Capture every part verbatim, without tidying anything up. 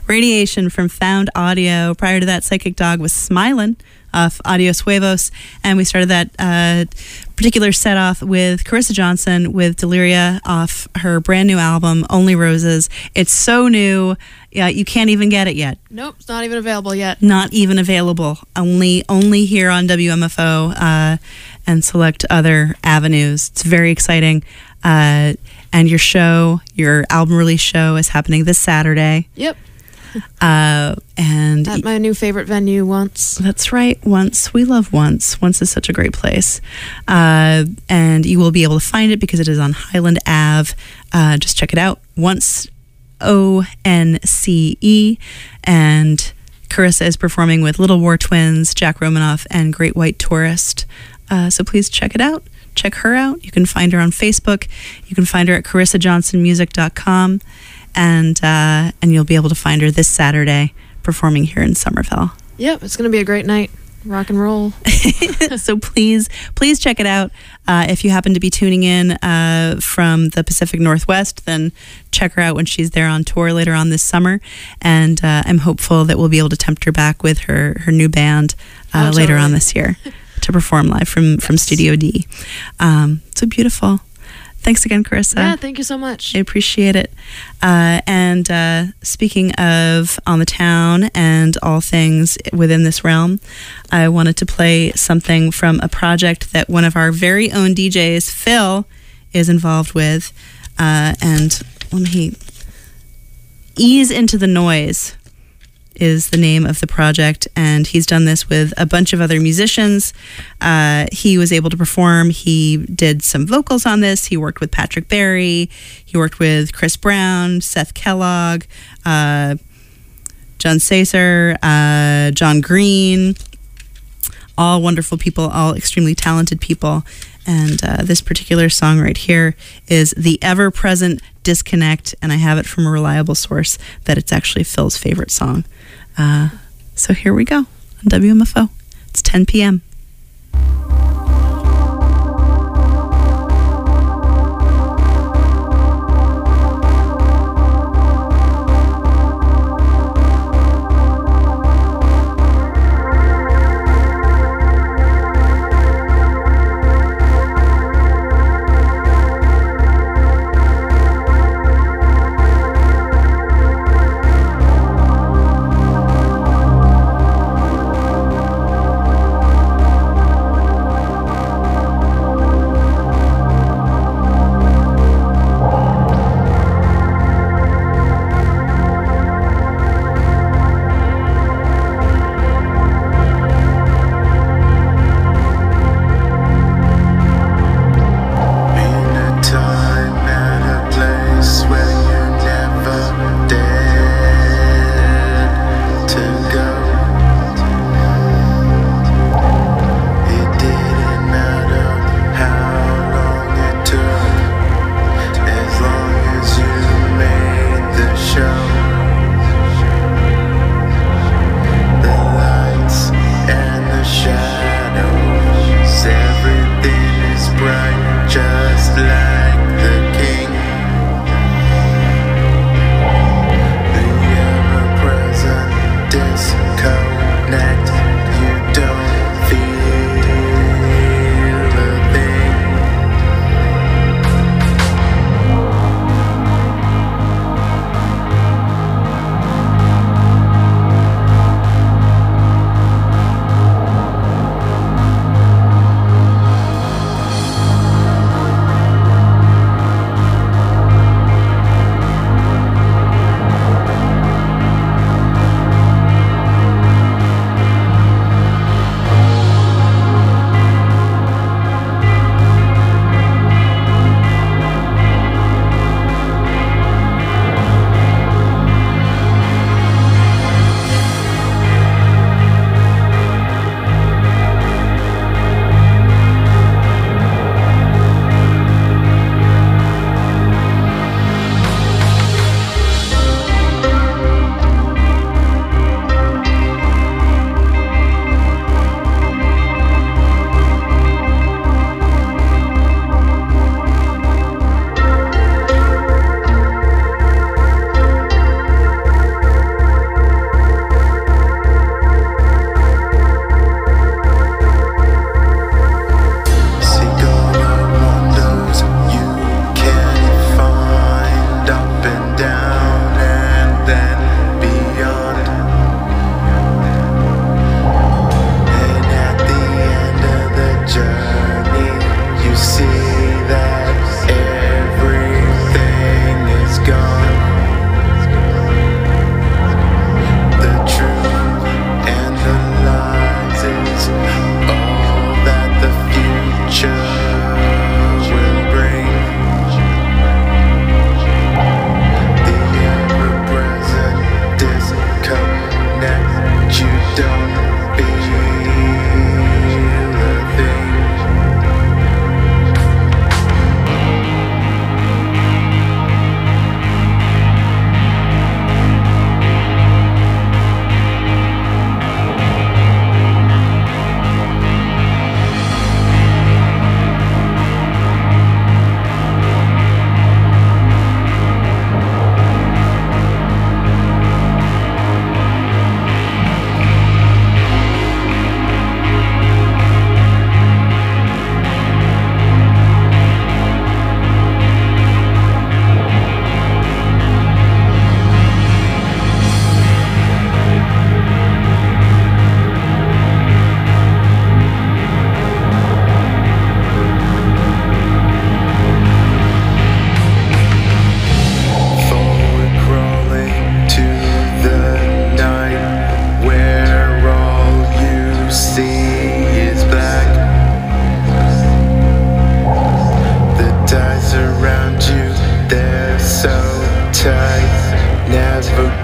Radiation from Found Audio. Prior to that, Psychic Dog was Smilin' off Adios Huevos. And we started that uh, particular set off with Carissa Johnson with Deliria off her brand new album, Only Roses. It's so new. Yeah, you can't even get it yet. Nope, it's not even available yet. Not even available. Only only here on W M F O uh, and select other avenues. It's very exciting. Uh, and your show, your album release show is happening this Saturday. Yep. Uh, and At my new favorite venue, Once. That's right, Once. We love Once. Once is such a great place. Uh, and you will be able to find it because it is on Highland Ave. Uh, just check it out. Once, O N C E. And Carissa is performing with Little War Twins, Jack Romanoff, and Great White Tourist. Uh, so please check it out. Check her out. You can find her on Facebook. You can find her at carissa johnson music dot com. And uh, and you'll be able to find her this Saturday performing here in Somerville. Yep, it's going to be a great night. Rock and roll. So please, please check it out. Uh, if you happen to be tuning in uh, from the Pacific Northwest, then check her out when she's there on tour later on this summer. And uh, I'm hopeful that we'll be able to tempt her back with her, her new band uh, oh, later totally. on this year to perform live from, yes. from Studio D. Um, so beautiful. Thanks again, Carissa. Yeah, thank you so much. I appreciate it. Uh, and uh, speaking of On the Town and all things within this realm, I wanted to play something from a project that one of our very own D Js, Phil, is involved with. Uh, and let me... Ease Into the Noise is the name of the project, and he's done this with a bunch of other musicians. Uh, he was able to perform. He did some vocals on this. He worked with Patrick Berry. He worked with Chris Brown, Seth Kellogg, uh, John Sacer, uh, John Green. All wonderful people, all extremely talented people. And uh, this particular song right here is The Ever-Present Disconnect, and I have it from a reliable source that it's actually Phil's favorite song. Uh, so here we go on W M F O. It's ten p.m.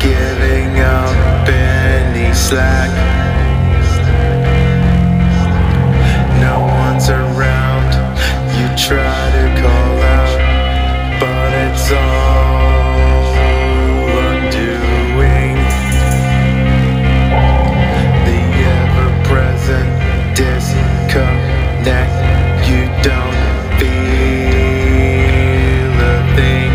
giving up any slack. No one's around, you try to call out, but it's all undoing. The ever-present disconnect, you don't feel a thing.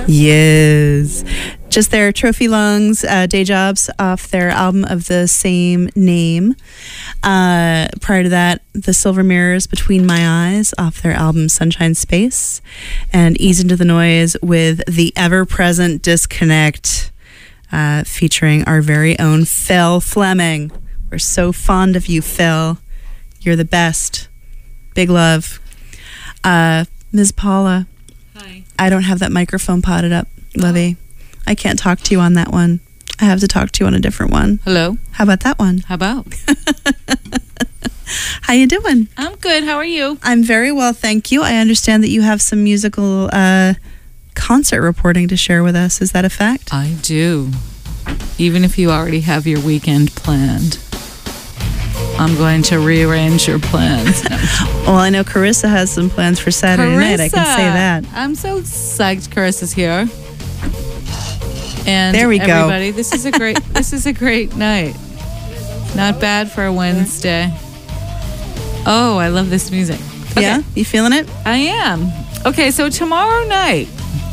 Yes. Just their Trophy Lungs, uh, Day Jobs off their album of the same name. Uh, prior to that, The Silver Mirrors Between My Eyes off their album Sunshine Space. And Ease Into the Noise with The Ever-Present Disconnect, uh, featuring our very own Phil Fleming. We're so fond of you, Phil. You're the best. Big love. Uh, Miz Paula. Hi. I don't have that microphone potted up, Livy. I can't talk to you on that one. I have to talk to you on a different one. Hello. How about that one? How about? How you doing? I'm good. How are you? I'm very well, thank you. I understand that you have some musical uh, concert reporting to share with us. Is that a fact? I do. Even if you already have your weekend planned, I'm going to rearrange your plans. No. Well, I know Carissa has some plans for Saturday night. I can say that. I'm so psyched Carissa's here. And there we go. Everybody, this is a great this is a great night. Not bad for a Wednesday. Oh, I love this music. Okay. Yeah? You feeling it? I am. Okay, so tomorrow night,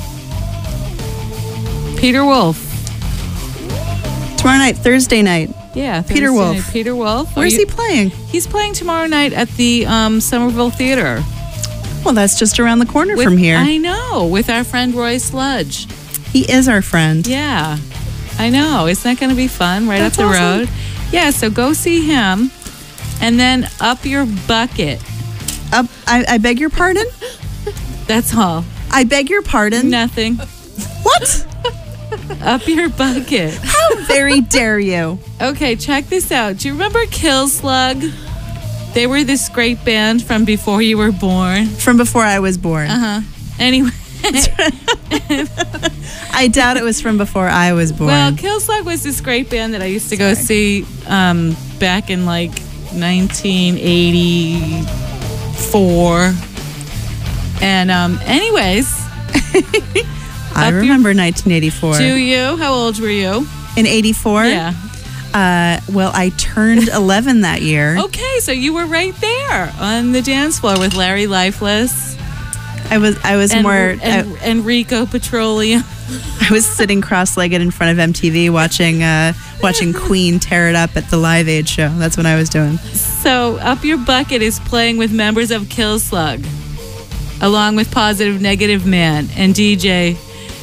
Peter Wolf. Tomorrow night, Thursday night. Yeah, Peter Thursday Wolf. night, Peter Wolf. Where's Are he you- playing? He's playing tomorrow night at the um, Somerville Theater. Well, that's just around the corner With- from here. I know, with our friend Roy Sludge. He is our friend. Yeah, I know. Isn't that going to be fun? Right That's up the awesome. road. Yeah, so go see him, and then up your bucket. Up, I, I beg your pardon? That's all. I beg your pardon? Nothing. What? Up your bucket. How very dare you? Okay, check this out. Do you remember Kill Slug? They were this great band from before you were born. From before I was born. Uh huh. Anyway. I doubt it was from before I was born. Well, Kill Slug was this great band that I used to go see um, back in like nineteen eighty-four. And um, anyways, I up your- remember nineteen eighty-four. do you? How old were you? In eighty-four? Yeah. Uh, well, I turned eleven that year. Okay, so you were right there on the dance floor with Larry Lifeless I was I was and, more and, I, and Rico Petroleum. I was sitting cross-legged in front of M T V watching uh, watching Queen tear it up at the Live Aid show. That's what I was doing. So Up Your Bucket is playing with members of Kill Slug, along with Positive Negative Man and D J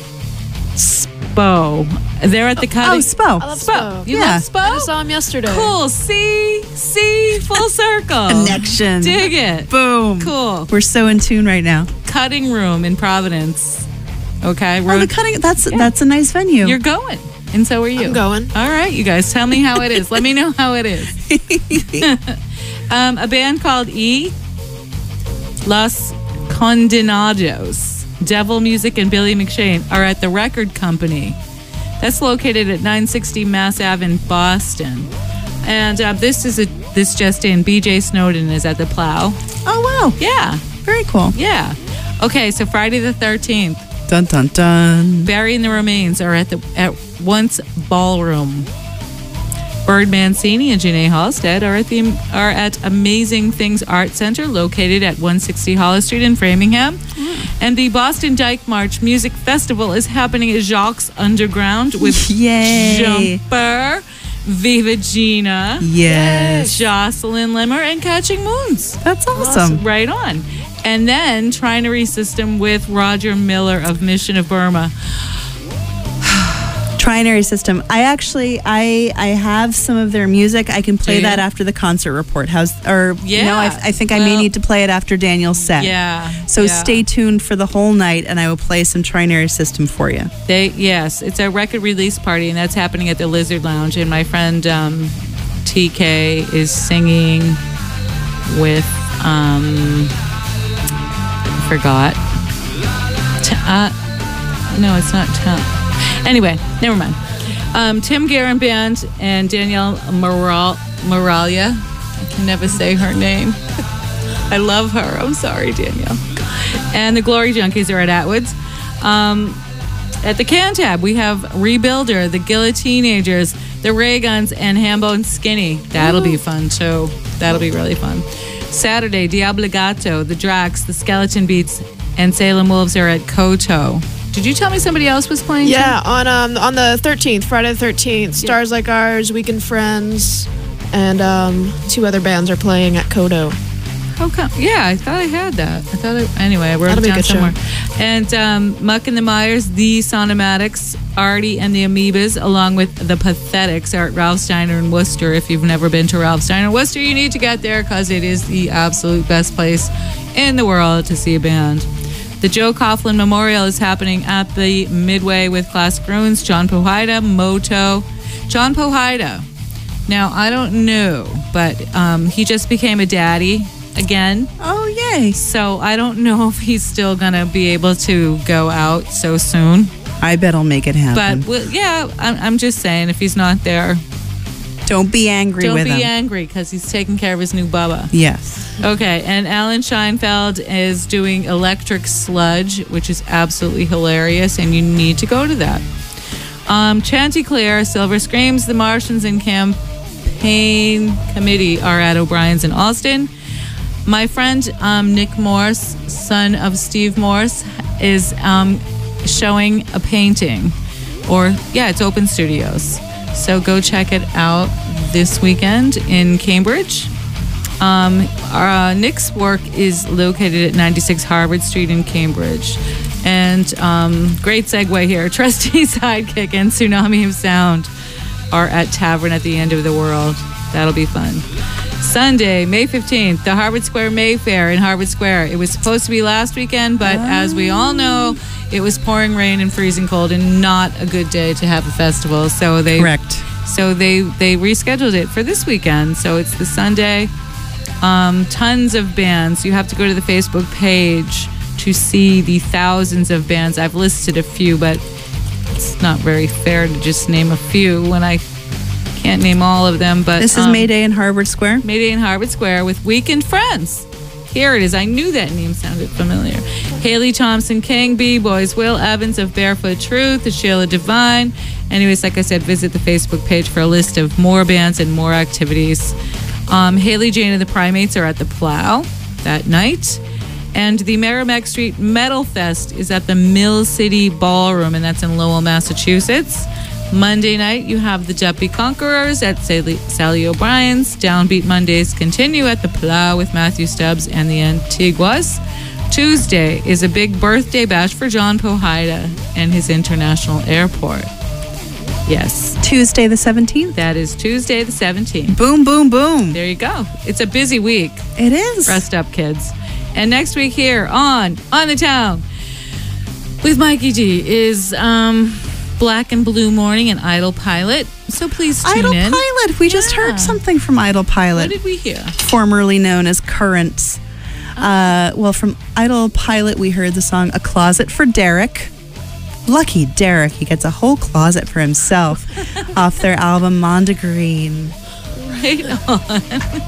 Spo. They're at the Oh, cutting. Spo. I love Spo. Spo. You Yeah. love Spo? I just saw him yesterday. Cool. See? See? Full circle. Connection. Dig it. Boom. Cool. We're so in tune right now. Cutting room in Providence. Okay. Oh, Road- the cutting. That's that's a nice venue. You're going. And so are you. I'm going. All right, you guys, tell me how it is. Let me know how it is. um, a band called E. Los Condenados, Devil Music and Billy McShane are at the Record Company. That's located at nine sixty Mass Ave in Boston. And uh, this is a this just in. B J Snowden is at the Plow. Oh wow. Yeah, Very cool. yeah. Okay, so Friday the thirteenth. Dun dun dun. Burying the Remains are at the at Once Ballroom. Bird Mancini and Janae Halstead are at the are at Amazing Things Art Center, located at one sixty Hollis Street in Framingham. And the Boston Dyke March Music Festival is happening at Jacques Underground with Yay. Jumper, Viva Gina, Yes. Jocelyn Limmer, and Catching Moons. That's awesome. Right on. And then Trinary System with Roger Miller of Mission of Burma. Trinary System. I actually I I have some of their music. I can play Do you? that after the concert report. How's or Yeah. no? I, I think I may Well- need to play it after Daniel's set. Yeah. So yeah. stay tuned for the whole night, and I will play some Trinary System for you. They yes, it's a record release party, and that's happening at the Lizard Lounge. And my friend um, T K is singing with um, I forgot. T- uh, no, it's not Tom. Anyway, never mind. Um, Tim Guerin Band and Danielle Moral Moralia. I can never say her name. I love her. I'm sorry, Danielle. And the Glory Junkies are at Atwood's. Um, at the Cantab, we have Rebuilder, the Gilla Teenagers, the Ray Guns, and Hambone Skinny. That'll be fun, too. That'll be really fun. Saturday, Diablo Gato, the Drax, the Skeleton Beats, and Salem Wolves are at Koto. Did you tell me somebody else was playing? too? Yeah, on um on the thirteenth, Friday the thirteenth, Stars Like Ours, Weekend Friends, and um two other bands are playing at Kodo. How come? Yeah, I thought I had that. I thought I, anyway, I wrote That'll it be a down good show. somewhere. And um, Muck and the Myers, the Sonomatics, Artie and the Amoebas, along with the Pathetics, are at Ralph Steiner in Worcester. If you've never been to Ralph Steiner in Worcester, you need to get there because it is the absolute best place in the world to see a band. The Joe Coughlin Memorial is happening at the Midway with Classic Ruins, John Pohida, Moto. John Pohida. Now, I don't know, but um, he just became a daddy again. Oh, yay. So I don't know if he's still going to be able to go out so soon. I bet I'll make it happen. But well, yeah, I'm, I'm just saying, if he's not there, don't be angry don't with be him. angry because he's taking care of his new bubba. Yes. Okay, and Alan Scheinfeld is doing Electric Sludge, which is absolutely hilarious, and you need to go to that. Um, Chanticleer, Silver Screams, The Martians, and Campaign Committee are at O'Brien's in Alston. My friend um, Nick Morse, son of Steve Morse, is um, showing a painting. Or, yeah, it's Open Studios. So go check it out this weekend in Cambridge. Um, uh, Nick's work is located at ninety-six Harvard Street in Cambridge. And um, great segue here. Trustee Sidekick and Tsunami of Sound are at Tavern at the End of the World. That'll be fun. Sunday, May fifteenth, the Harvard Square Mayfair in Harvard Square. It was supposed to be last weekend, but as we all know, it was pouring rain and freezing cold and not a good day to have a festival. So they Correct. So they, they rescheduled it for this weekend. So it's the Sunday. Um, tons of bands. You have to go to the Facebook page to see the thousands of bands. I've listed a few, but it's not very fair to just name a few when I can't name all of them. But This is um, May Day in Harvard Square. Mayday in Harvard Square with Weekend Friends. Here it is. I knew that name sounded familiar. Haley Thompson King, B-Boys, Will Evans of Barefoot Truth, the Sheila Divine. Anyways, like I said, visit the Facebook page for a list of more bands and more activities. Um, Haley Jane and the Primates are at the Plow that night. And the Merrimack Street Metal Fest is at the Mill City Ballroom, and that's in Lowell, Massachusetts. Monday night, you have the Duppy Conquerors at Sally, Sally O'Brien's. Downbeat Mondays continue at the Plow with Matthew Stubbs and the Antiguas. Tuesday is a big birthday bash for John Pohida and his international airport. Yes, Tuesday the seventeenth. that is Tuesday the seventeenth. Boom, boom, boom. There you go. It's a busy week. It is. Rest up, kids. And next week here on On the Town with Mikey D is um, Black and Blue Morning and Idle Pilot. So please tune Idle in. Pilot. We just Yeah. heard something from Idle What Pilot, did we hear? formerly known as Currents. Uh, well, from Idle Pilot, we heard the song A Closet for Derek. Lucky Derek, he gets a whole closet for himself off their album Mondegreen. Right on.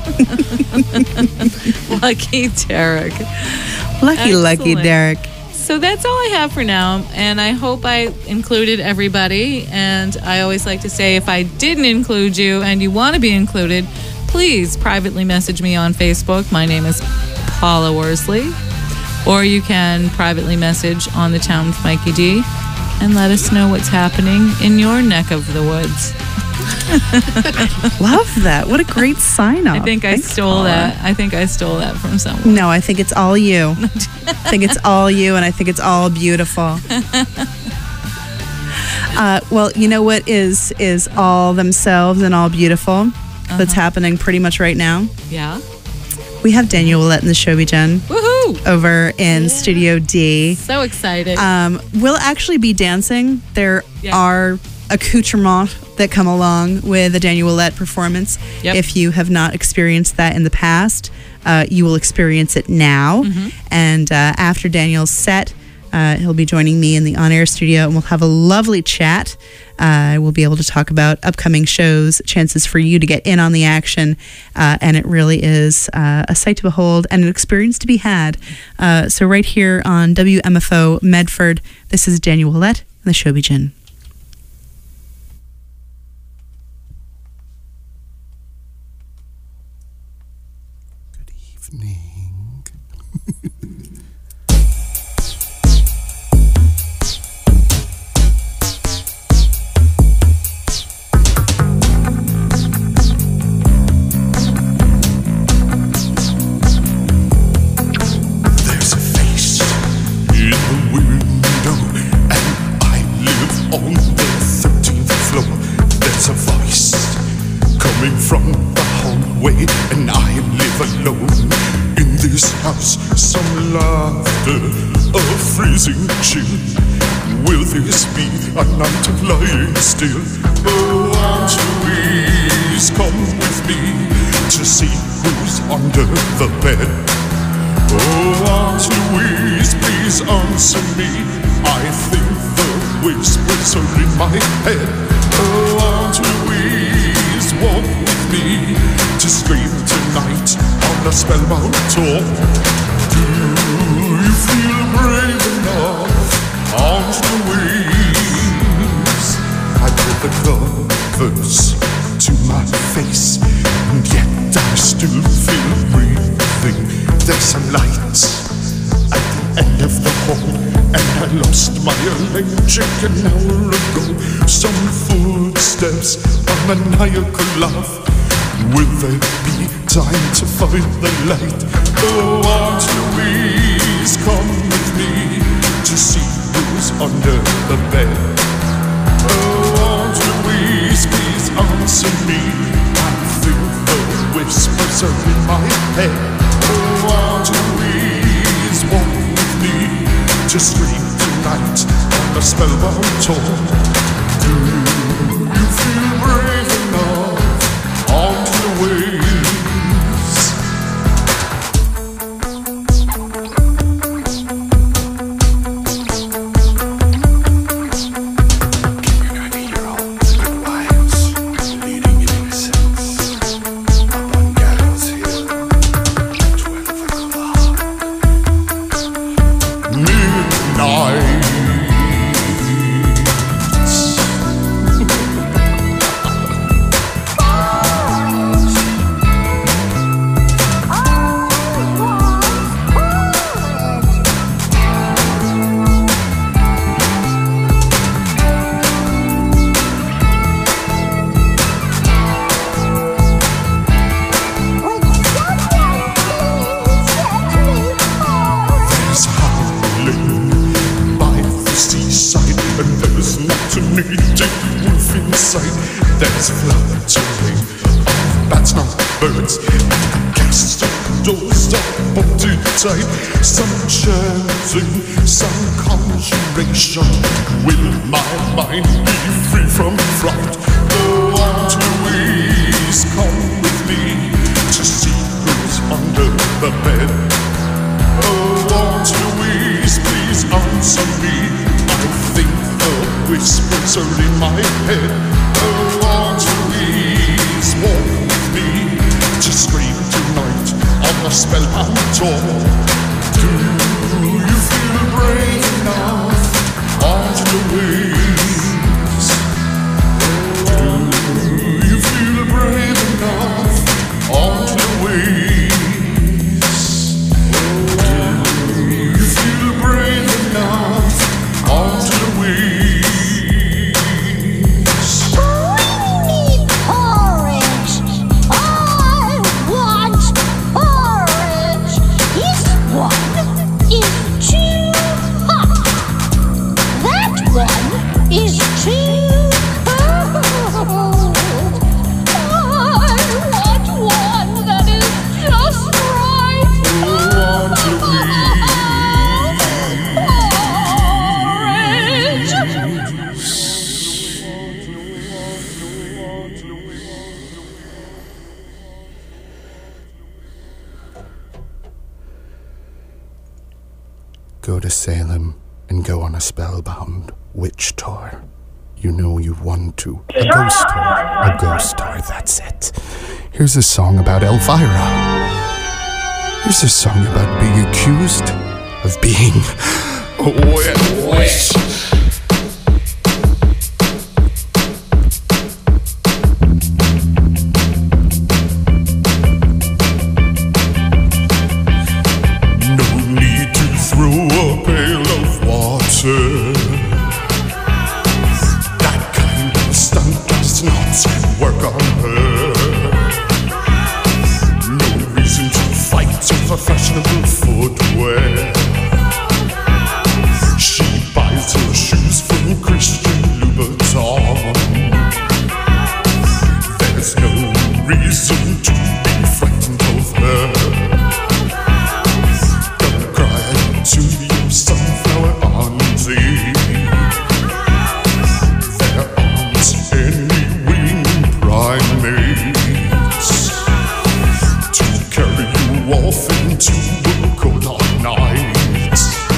Lucky Derek. Lucky, lucky Excellent. Derek. So that's all I have for now, and I hope I included everybody. And I always like to say, if I didn't include you and you want to be included, please privately message me on Facebook. My name is Paula Worsley. Or you can privately message On the Town with Mikey D and let us know what's happening in your neck of the woods. Love that. What a great sign off. I think I stole that. I think I stole that from someone. No, I think it's all you. I think it's all you, and I think it's all beautiful. Uh, well, you know what is is all themselves and all beautiful that's happening pretty much right now? Yeah. We have Daniel Willett in the Show Be Jen Woohoo! over in Studio D. So excited. Um, we'll actually be dancing. There Yeah. are accoutrements that come along with a Daniel Willett performance. Yep. If you have not experienced that in the past, uh, you will experience it now. Mm-hmm. And uh, after Daniel's set, uh, he'll be joining me in the on-air studio, and we'll have a lovely chat. Uh, we'll be able to talk about upcoming shows, chances for you to get in on the action, uh, and it really is uh, a sight to behold and an experience to be had. Uh, so right here on W M F O Medford, this is Daniel Willett and the Show Be Jen. Evening. from the hallway, and I live alone in this house. Some laughter, a freezing chill. Will this be a night of lying still? Oh, Aunt Louise, come with me to see who's under the bed. Oh, Aunt Louise, please answer me. I think the whispers are in my head. Oh, Aunt Louise, walk with me to scream tonight on a spellbound tour. Do you feel brave enough, Aunt Louise? I put the covers to my face, and yet I still feel breathing. There's some light at the end of the hall, and I lost my electric an hour ago. Some footsteps, a maniacal laugh. Will there be time to find the light? Oh, Aunt Louise, come with me to see who's under the bed. Oh, Aunt Louise, please answer me. I think the whispers are in my head. Oh, Aunt Louise, walk with me to scream tonight on a spellbound tour. Do you feel brave enough, Aunt Louise? There's fluttering of bats, not birds, and the castle doors are bolted tight. Some chanting, some conjuration. Will my mind be free from fright? Oh, Aunt Louise, come with me to see who's under the bed. Oh, Aunt Louise, please answer me. I think the whispers are in my head. Oh, Aunt Louise, walk with me to scream tonight on a spellbound tour. Do you feel brave enough, Aunt Louise? Do you feel brave enough, Aunt Louise? Do you feel brave enough, Aunt Louise? Go to Salem and go on a spellbound witch tour. You know you want to. A ghost tour. A ghost tour, that's it. Here's a song about Elvira. Here's a song about being accused of being a witch. That kind of stunt does not work on her. No reason to fight over fashionable footwear. She buys her shoes from Christian Louboutin. There's no reason to be frightened of her. Don't cry to your sunflower auntie. There aren't any winged primates to carry you off into the cold hard night.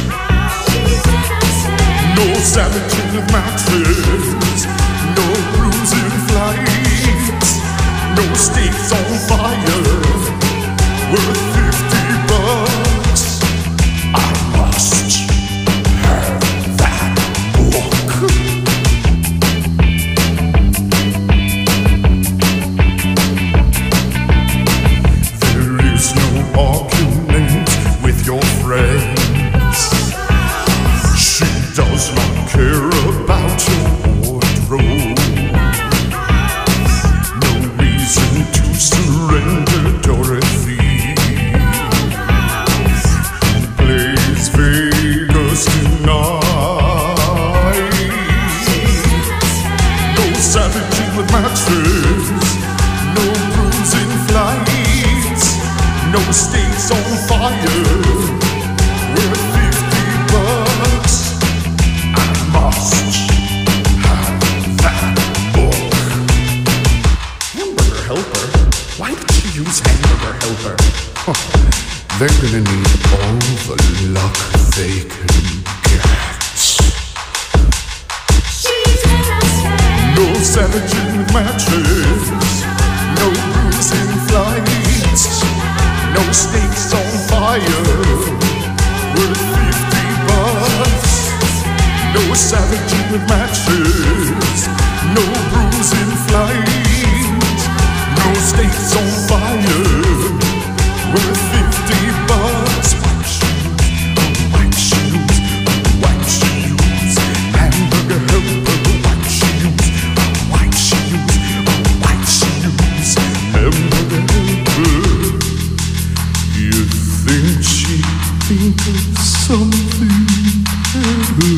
No savage matches, no bruising flight, no stakes on fire, worth fifty bucks. I must have that book. There is no argument with your friends. She does not care about your wardrobe. No reason to surrender, Dorothy. Who plays Vegas tonight? No savaging with matches, no bruising flights, no stakes on fire, worth fifty bucks. I must have that book. Hamburger helper? Why did she use hamburger helper? Huh. They're gonna need all the luck they can get. No savaging with matches, no bruising flights, no stakes on fire, worth fifty bucks. No savaging with matches, no bruising flight, no stakes on fire, worth fifty bucks. White shoes, white shoes, hamburger helper, white shoes, white shoes, white shoes, hamburger helper. You think she'd think of something better?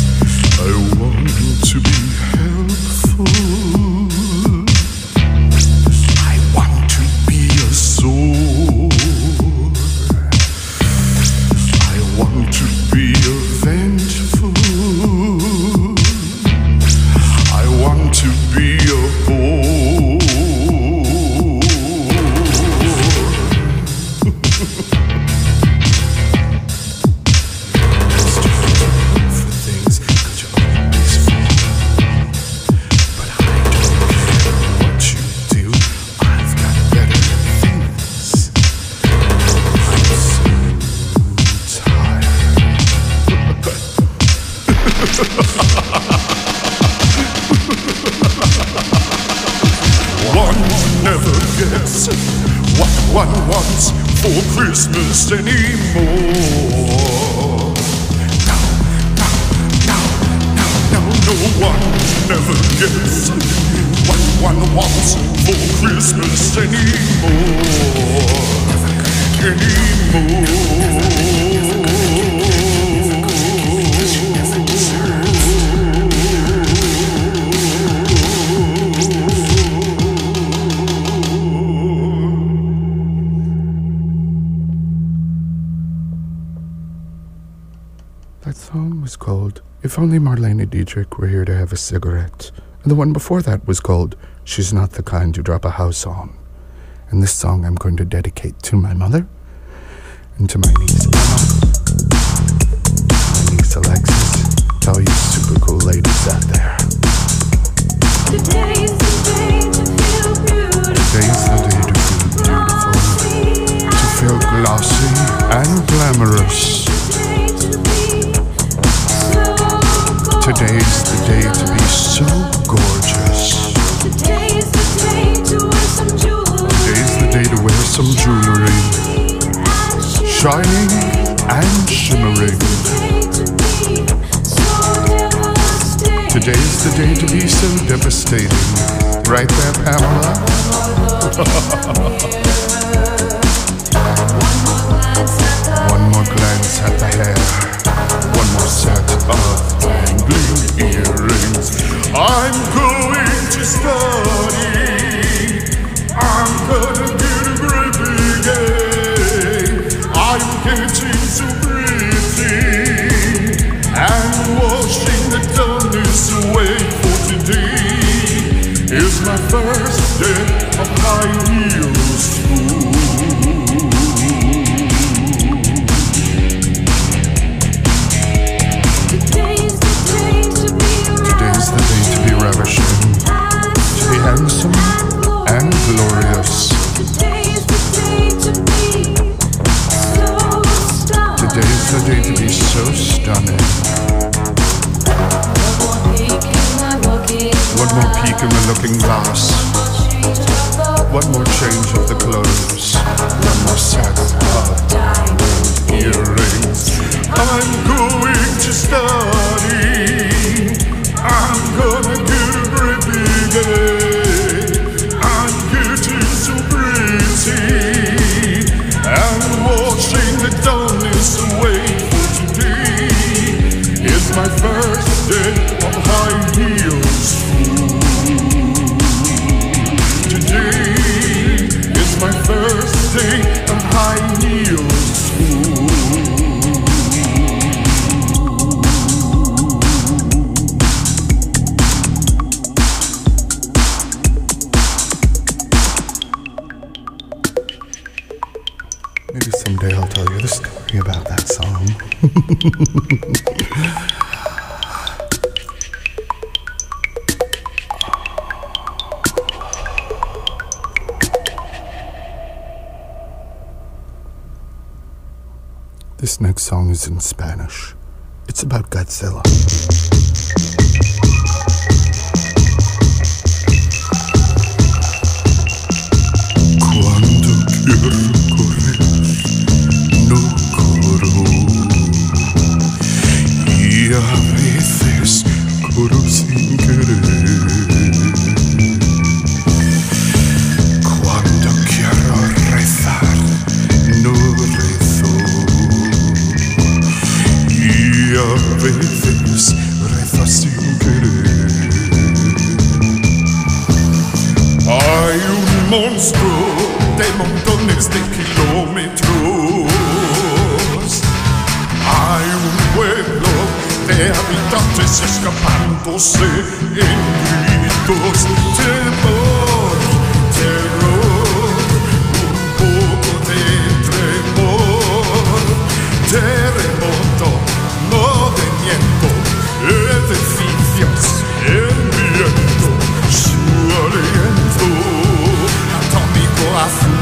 I want to be helpful. One never gets what one wants for Christmas anymore. Now, now, now, now, now, no one never gets what one wants for Christmas anymore. Anymore. That song was called If Only Marlene Dietrich Were Here to Have a Cigarette. And the one before that was called She's Not the Kind to Drop a House On. And this song I'm going to dedicate to my mother and to my niece Emma, my niece Alexis, to all you super cool ladies out there. Today's the day to feel beautiful. Today's the day to feel beautiful, to feel glossy and glamorous. Today's the day to be so gorgeous. Today's the day to wear some jewelry. Today's the day to wear some jewelry. Shining and shimmering. Today's the day to be so devastating. Right there, Pamela? One more glance at the hair. One more set of dangling earrings. I'm going to study. I'm gonna get a great big A. I'm getting so pretty. And washing the dullness away for today is my first day of high heels school. Today's the day to be Today's the day to be ravishing, to be handsome and glorious. Today's the day to be so stunning. Today's the day to be so stunning. One more peek in the looking glass. One more change of the clothes. One more set of diamond earrings. I'm going to study. I'm gonna get a great big A. I'm getting so pretty. And washing the dullness away for today is my first day of high heels school. Today is my first day of high heels school. Maybe someday I'll tell you the story about that song. This next song is in Spanish. It's about Godzilla. Cuando quiero correr, no corro. Y a veces corro sin querer. Cuando quiero rezar, no rezo. Y a veces rezo sin querer. Hay un monstruo de montones de kilómetros. Hay un pueblo de habitantes escapándose en gritos. Temor, terror, un poco de tremor. Terremoto, no de viento, edificios, el viento, su aliento atómico azul.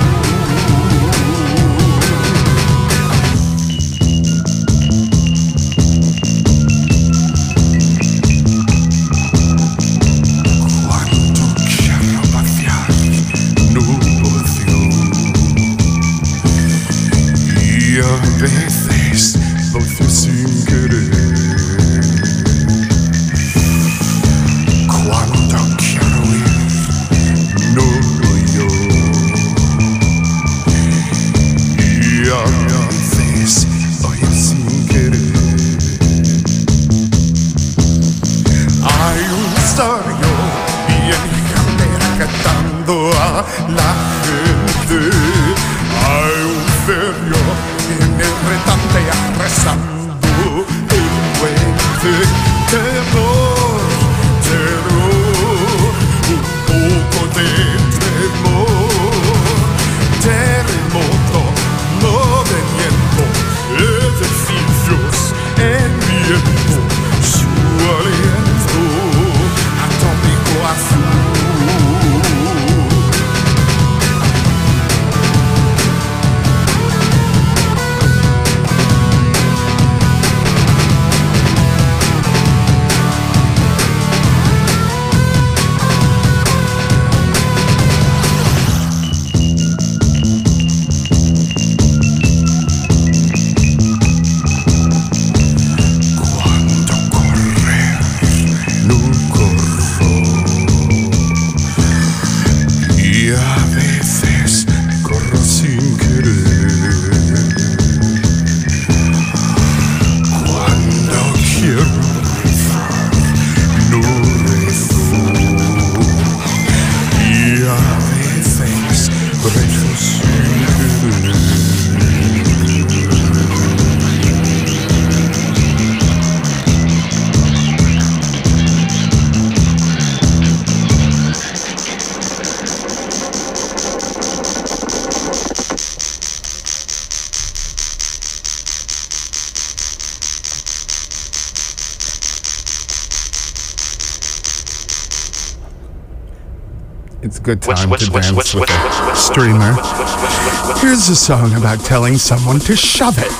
estadio y en cartera cantando a la gente. Hay un ferio en el retante rezando el puente. Terror, terror, un poco de tremor, terremoto, no de viento, edificios en viento, su aliento atómico azul. It's a good time to dance with a streamer. Here's a song about telling someone to shove it.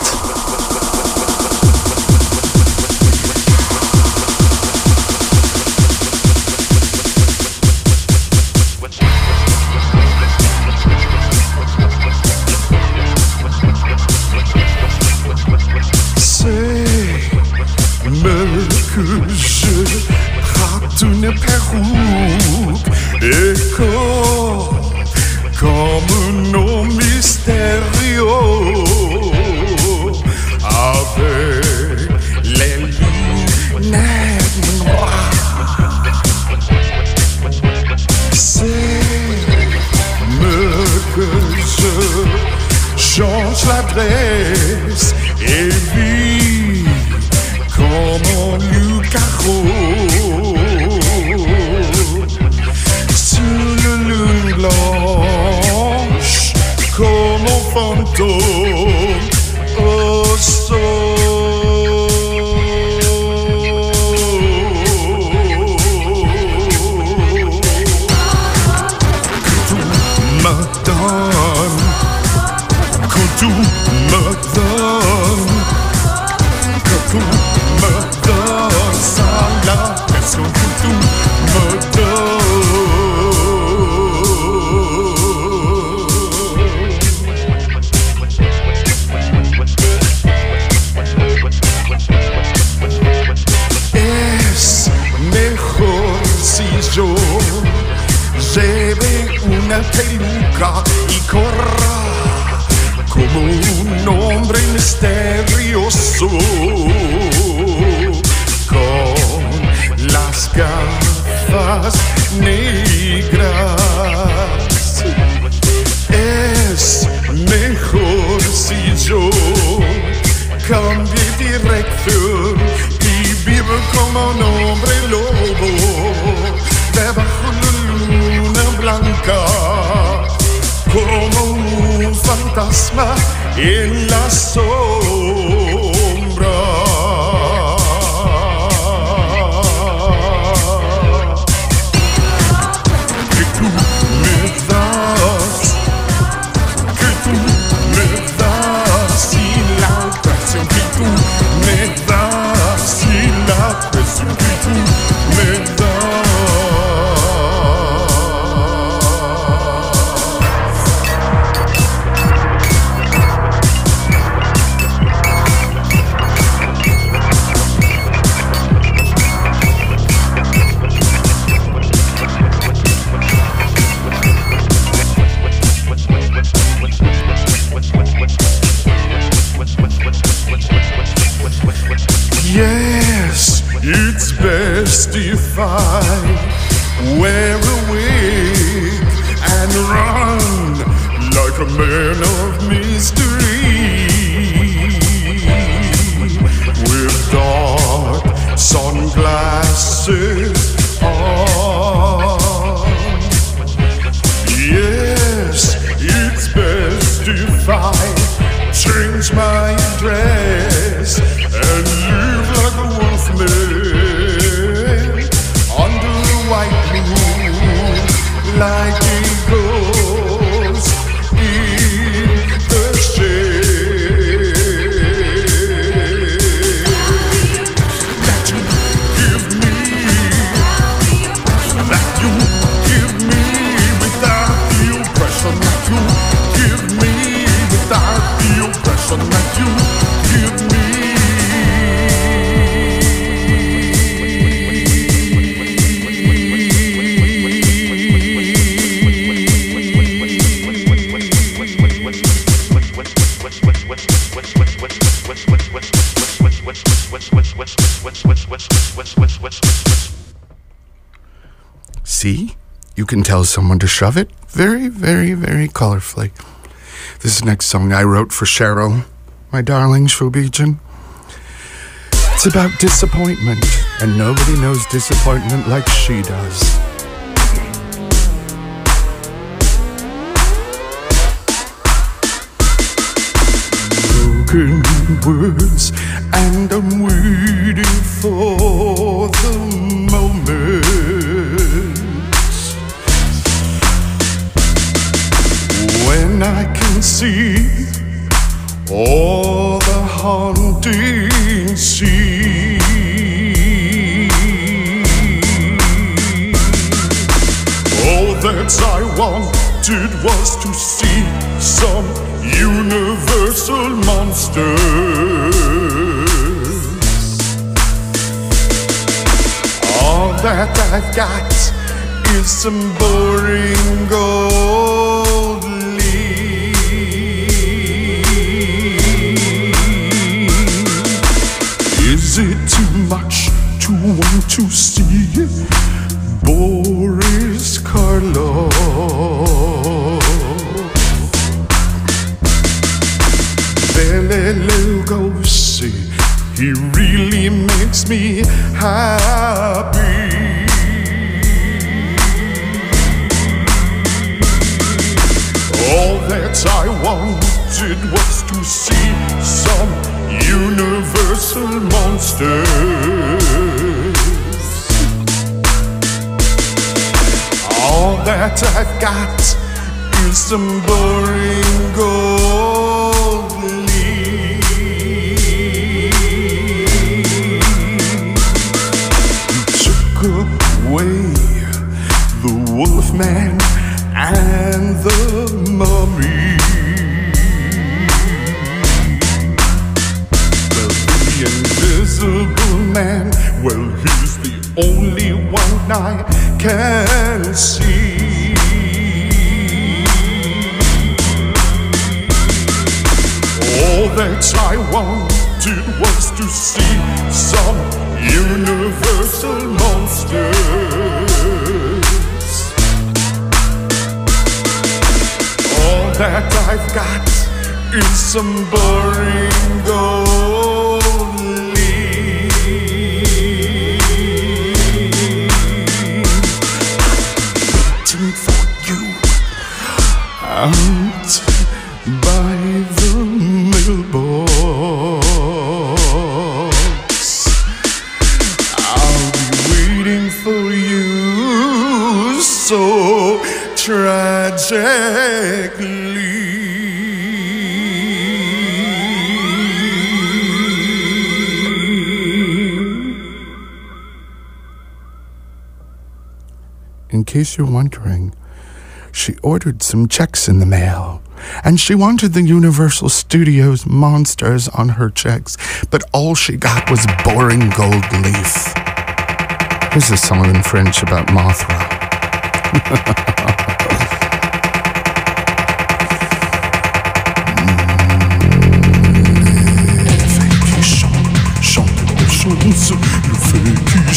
Une perruque écho comme un nom mystérieux avec les lunettes noires. C'est me que je change l'adresse et vis comme un loup-garou. Blanche comme un fantôme au sol. Que tout me donne, que tout me donne, que tout me donne, ça l'impression que tout me donne. Lleve una peluca y corra como un hombre misterioso con las gafas negras. Es mejor si yo cambie dirección y vivo como un hombre lobo debajo de la luna blanca, como un fantasma en la sombra. Que tú me das, que tú me das, y la atracción que tú me das, y la atracción que tú me das. it's best if I wear a wig and run like a man of mystery with dark sunglasses on. Yes, it's best if I change my dress and live like a wolfman under a white moon, like a ghost in the shade that you give me, that you give me without the oppression that you give me, without the oppression that you give me. See? You can tell someone to shove it very, very, very colorfully. This next song I wrote for Cheryl, my darling Shobijin. It's about disappointment, and nobody knows disappointment like she does. Broken words, and I'm waiting for the moment when I can see all the haunting scenes. All that I wanted was to see some universal monsters. All that I've got is some boring gold leaf. Is it too much to want to see Boris Karloff? Bela Lugosi, he really makes me happy. All that I wanted was to see some universal monsters. All that I've got is some boring gold leaf. You took away the Wolfman and the Mummy. Well, the Invisible Man, well, he's the only one I can see. All that I wanted was to see some universal monsters. All that I've got is some boring gold leaf. Waiting for you out by the mailbox. I'll be waiting for you so tragically. In case you're wondering, she ordered some checks in the mail, and she wanted the Universal Studios monsters on her checks, but all she got was boring gold leaf. Here's a song in French about Mothra. Le fait qu'il chante, chante de chance, le fait qu'il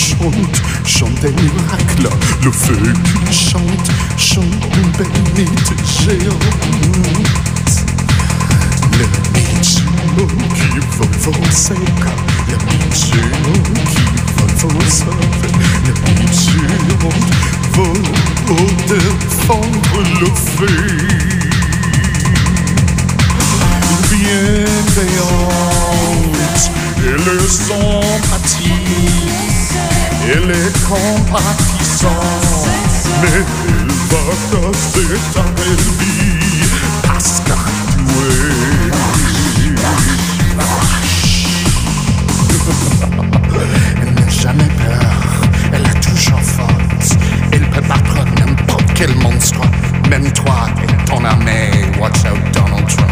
chante des miracles, le feu qui chante, chante une bénite géante. Le bijoux qui vole vos seca, le bijoux qui vole vos sauve, le bijoux vole pour défendre le feu. Bienveillante, elle est sympathique, elle est compatissante, mais elle va casser ta belle vie parce que tu es elle n'a jamais peur, elle a toujours force, elle peut battre n'importe quel monstre, même toi et ton armée. Watch out, Donald Trump.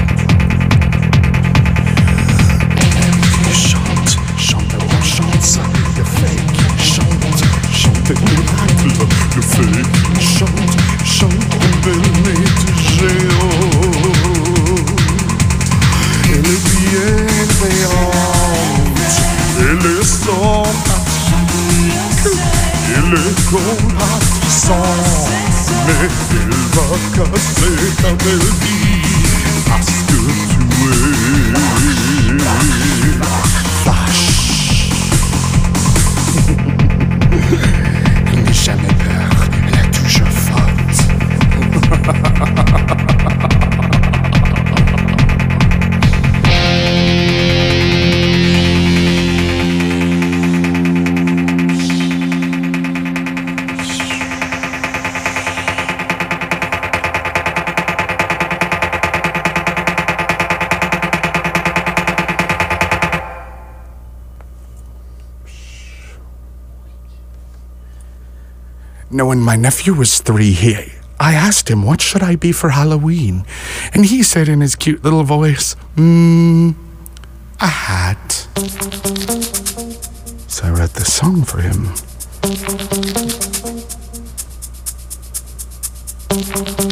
Chante, chante, on chante ça, le fake chante, chante le miracle, le fake chante, chante une bénite géante. Elle est bienveillante, elle est sympathique, elle est compatissante, mais elle va casser ta belle vie parce que tu es vache. Elle n'a jamais peur, elle a toujours faute. Now, when my nephew was three, he, I asked him, what should I be for Halloween? And he said in his cute little voice, hmm, a hat. So I wrote this song for him.